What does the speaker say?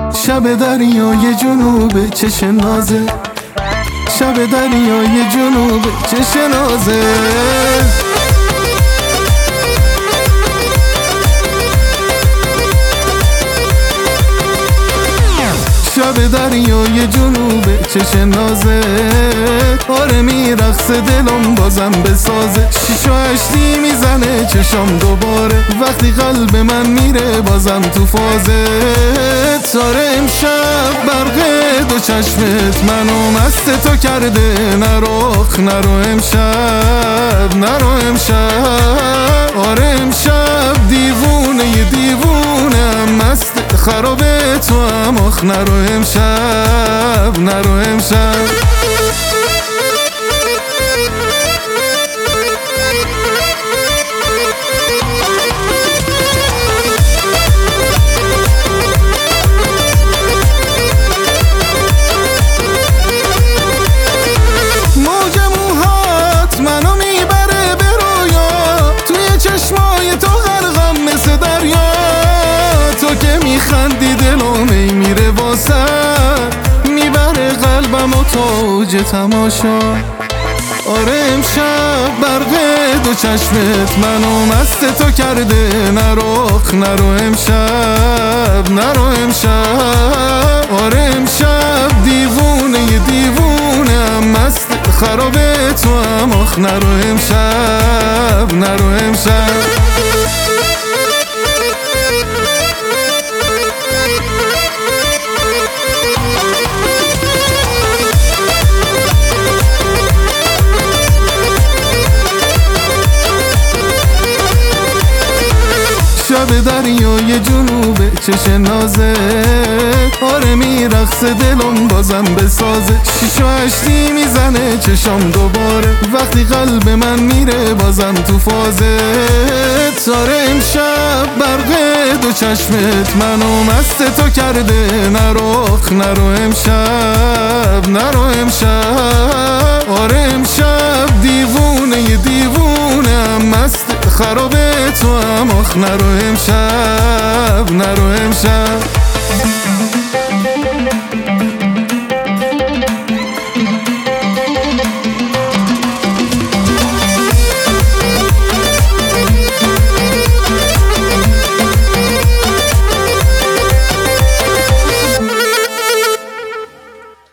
شب دریای جنوب چش نازه، شب دریای جنوب چش نازه. شب دریای جنوب چش نازه، آره میرقص دلم بازم بسازه. 6 و 8 میزنه چشم دوباره، وقتی قلب من میره بازم تو فازه. تاره امشب برق دو چشمت منو مست تو کرده، نرو نرو امشب، نرو امشب. آره امشب دیوونه دیوونه مست خراب تو هم، آخ نرو امشب، نرو امشب. موج موهات منو میبره به رویا، توی چشمای تو غرقم مثل دریا. تو که میخندی دلم ای میره واسه، میبره قلبم و توج تماشا. آره امشب برق دو چشمت منو مست تو کرده، نرو نرو امشب، نرو امشب. آره امشب دیوونه دیوونه مست خراب تو هم، آخ نرو امشب، نرو امشب. شب دریای جنوب چش نازه، آره میرقص دلم بازم بسازه. 6 و 8 میزنه چشم دوباره، وقتی قلب من میره بازم تو فازه. تاره امشب برق دو چشمت منو مست تو کرده، نرو نرو امشب، نرو امشب. آره امشب دیوونه دیوونه مست خراب تو هم، آخ نرو امشب، نرو امشب.